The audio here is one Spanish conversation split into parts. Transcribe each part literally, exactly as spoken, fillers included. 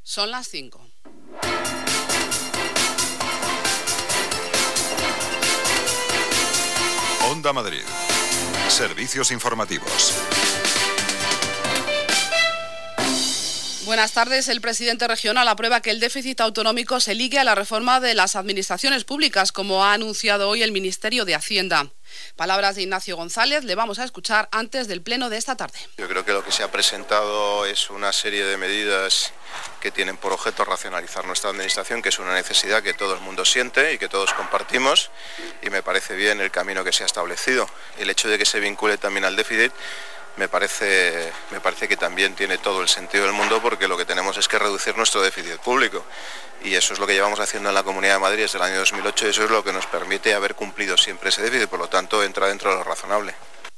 Son las cinco. Onda Madrid. Servicios informativos. Buenas tardes. El presidente regional aprueba que el déficit autonómico se ligue a la reforma de las administraciones públicas, como ha anunciado hoy el Ministerio de Hacienda. Palabras de Ignacio González, le vamos a escuchar antes del pleno de esta tarde. Yo creo que lo que se ha presentado es una serie de medidas que tienen por objeto racionalizar nuestra administración, que es una necesidad que todo el mundo siente y que todos compartimos, y me parece bien el camino que se ha establecido. El hecho de que se vincule también al déficit me parece, me parece que también tiene todo el sentido del mundo, porque lo que tenemos es que reducir nuestro déficit público, y eso es lo que llevamos haciendo en la Comunidad de Madrid desde el año dos mil ocho, y eso es lo que nos permite haber cumplido siempre ese déficit, por lo tanto entra dentro de lo razonable.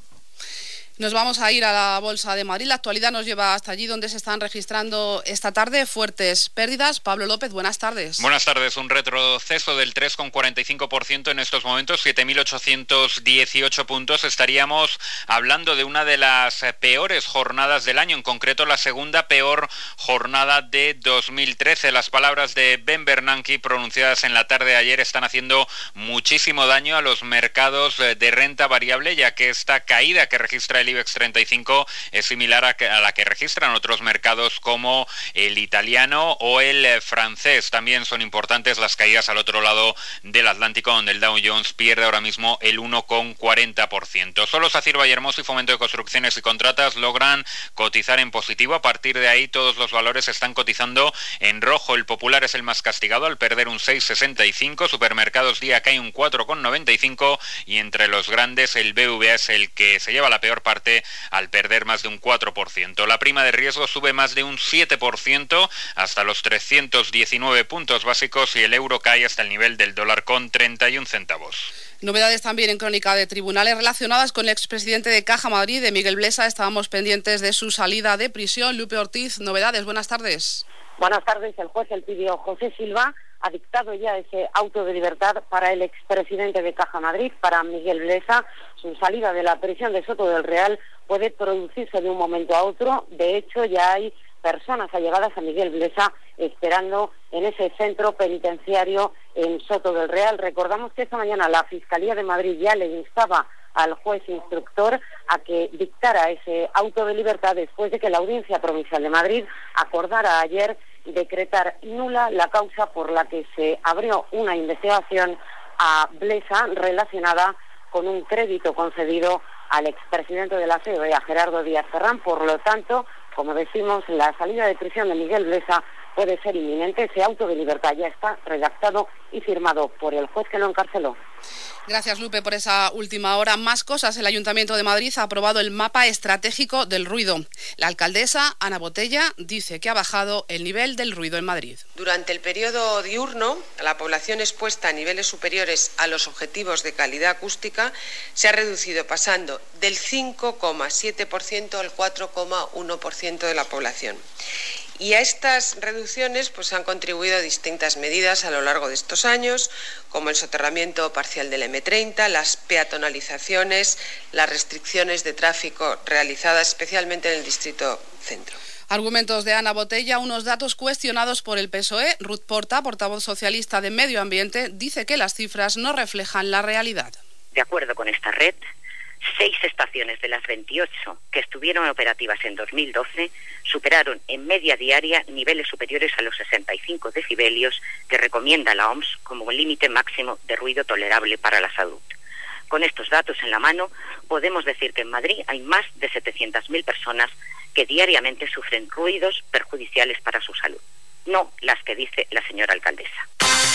Nos vamos a ir a la Bolsa de Madrid. La actualidad nos lleva hasta allí, donde se están registrando esta tarde fuertes pérdidas. Pablo López, buenas tardes. Buenas tardes. Un retroceso del tres coma cuarenta y cinco por ciento en estos momentos, siete mil ochocientos dieciocho puntos. Estaríamos hablando de una de las peores jornadas del año, en concreto la segunda peor jornada de dos mil trece. Las palabras de Ben Bernanke pronunciadas en la tarde de ayer están haciendo muchísimo daño a los mercados de renta variable, ya que esta caída que registra el IBEX treinta y cinco es similar a, que, a la que registran otros mercados como el italiano o el francés. También son importantes las caídas al otro lado del Atlántico, donde el Dow Jones pierde ahora mismo el uno coma cuarenta por ciento. Solo SACIR Vallehermoso y Fomento de Construcciones y Contratas logran cotizar en positivo. A partir de ahí todos los valores están cotizando en rojo. El Popular es el más castigado al perder un seis coma sesenta y cinco. Supermercados Día cae un cuatro coma noventa y cinco, y entre los grandes el B V A es el que se lleva la peor parte al perder más de un cuatro por ciento. La prima de riesgo sube más de un siete por ciento hasta los trescientos diecinueve puntos básicos, y el euro cae hasta el nivel del dólar con treinta y un centavos. Novedades también en crónica de tribunales relacionadas con el expresidente de Caja Madrid, de Miguel Blesa. Estábamos pendientes de su salida de prisión. Lupe Ortiz, novedades. Buenas tardes. Buenas tardes. El juez Elpidio José Silva ha dictado ya ese auto de libertad para el expresidente de Caja Madrid, para Miguel Blesa. Su salida de la prisión de Soto del Real puede producirse de un momento a otro. De hecho, ya hay personas allegadas a Miguel Blesa esperando en ese centro penitenciario en Soto del Real. Recordamos que esta mañana la Fiscalía de Madrid ya le instaba al juez instructor a que dictara ese auto de libertad después de que la Audiencia Provincial de Madrid acordara ayer decretar nula la causa por la que se abrió una investigación a Blesa relacionada con un crédito concedido al expresidente de la C E, a Gerardo Díaz Ferrán. Por lo tanto, como decimos, la salida de prisión de Miguel Blesa puede ser inminente. Ese auto de libertad ya está redactado y firmado por el juez que lo encarceló. Gracias, Lupe, por esa última hora. Más cosas. El Ayuntamiento de Madrid ha aprobado el mapa estratégico del ruido. La alcaldesa, Ana Botella, dice que ha bajado el nivel del ruido en Madrid. Durante el periodo diurno, la población expuesta a niveles superiores a los objetivos de calidad acústica se ha reducido, pasando del cinco coma siete por ciento al cuatro coma uno por ciento de la población. Y a estas reducciones pues han contribuido distintas medidas a lo largo de estos años, como el soterramiento parcial del eme treinta, las peatonalizaciones, las restricciones de tráfico realizadas especialmente en el distrito centro. Argumentos de Ana Botella, unos datos cuestionados por el P S O E. Ruth Porta, portavoz socialista de Medio Ambiente, dice que las cifras no reflejan la realidad. De acuerdo con esta red, seis estaciones de las veintiocho que estuvieron operativas en dos mil doce superaron en media diaria niveles superiores a los sesenta y cinco decibelios que recomienda la O M S como límite máximo de ruido tolerable para la salud. Con estos datos en la mano, podemos decir que en Madrid hay más de setecientas mil personas que diariamente sufren ruidos perjudiciales para su salud, no las que dice la señora alcaldesa.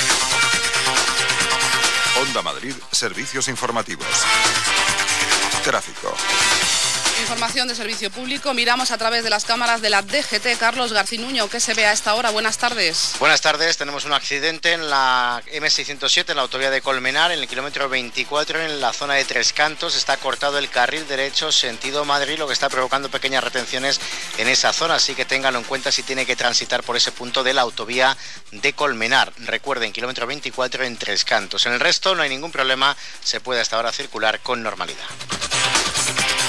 Onda Madrid, servicios informativos. Tráfico. Información de servicio público. Miramos a través de las cámaras de la D G T. Carlos Garcinuño, ¿qué se ve a esta hora? Buenas tardes. Buenas tardes. Tenemos un accidente en la eme seiscientos siete, en la autovía de Colmenar, en el kilómetro veinticuatro, en la zona de Tres Cantos. Está cortado el carril derecho sentido Madrid, lo que está provocando pequeñas retenciones en esa zona. Así que ténganlo en cuenta si tiene que transitar por ese punto de la autovía de Colmenar. Recuerden, kilómetro veinticuatro en Tres Cantos. En el resto no hay ningún problema. Se puede hasta ahora circular con normalidad.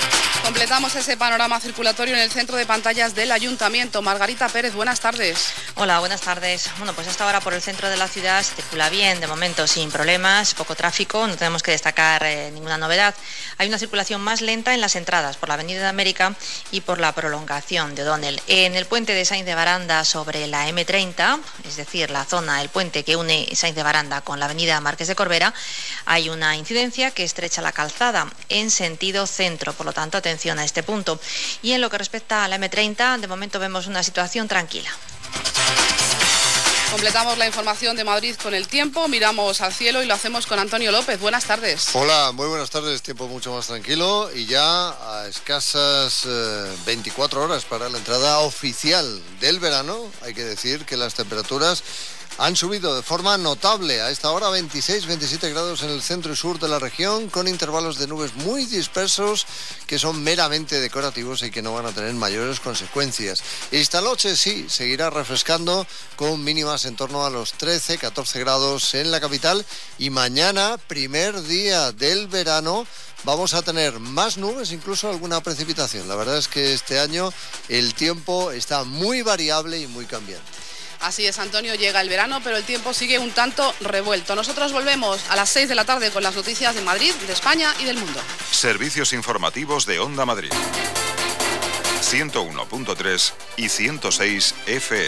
Completamos ese panorama circulatorio en el centro de pantallas del Ayuntamiento. Margarita Pérez, buenas tardes. Hola, buenas tardes. Bueno, pues hasta ahora por el centro de la ciudad se circula bien, de momento sin problemas, poco tráfico, no tenemos que destacar eh, ninguna novedad. Hay una circulación más lenta en las entradas por la Avenida de América y por la prolongación de O'Donnell. En el puente de Sainz de Baranda sobre la eme treinta, es decir, la zona, el puente que une Sainz de Baranda con la Avenida Marqués de Corbera, hay una incidencia que estrecha la calzada en sentido centro, por lo tanto, atención a este punto. Y en lo que respecta a la eme treinta, de momento vemos una situación tranquila. Completamos la información de Madrid con el tiempo, miramos al cielo y lo hacemos con Antonio López. Buenas tardes. Hola, muy buenas tardes, tiempo mucho más tranquilo y ya a escasas eh, veinticuatro horas para la entrada oficial del verano. Hay que decir que las temperaturas han subido de forma notable. A esta hora veintiséis, veintisiete grados en el centro y sur de la región, con intervalos de nubes muy dispersos que son meramente decorativos y que no van a tener mayores consecuencias. Esta noche sí, seguirá refrescando con mínimas en torno a los trece, catorce grados en la capital, y mañana, primer día del verano, vamos a tener más nubes, incluso alguna precipitación. La verdad es que este año el tiempo está muy variable y muy cambiante. Así es, Antonio, llega el verano, pero el tiempo sigue un tanto revuelto. Nosotros volvemos a las seis de la tarde con las noticias de Madrid, de España y del mundo. Servicios informativos de Onda Madrid. ciento uno punto tres y ciento seis efe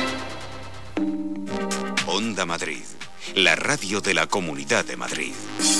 eme. Onda Madrid, la radio de la Comunidad de Madrid.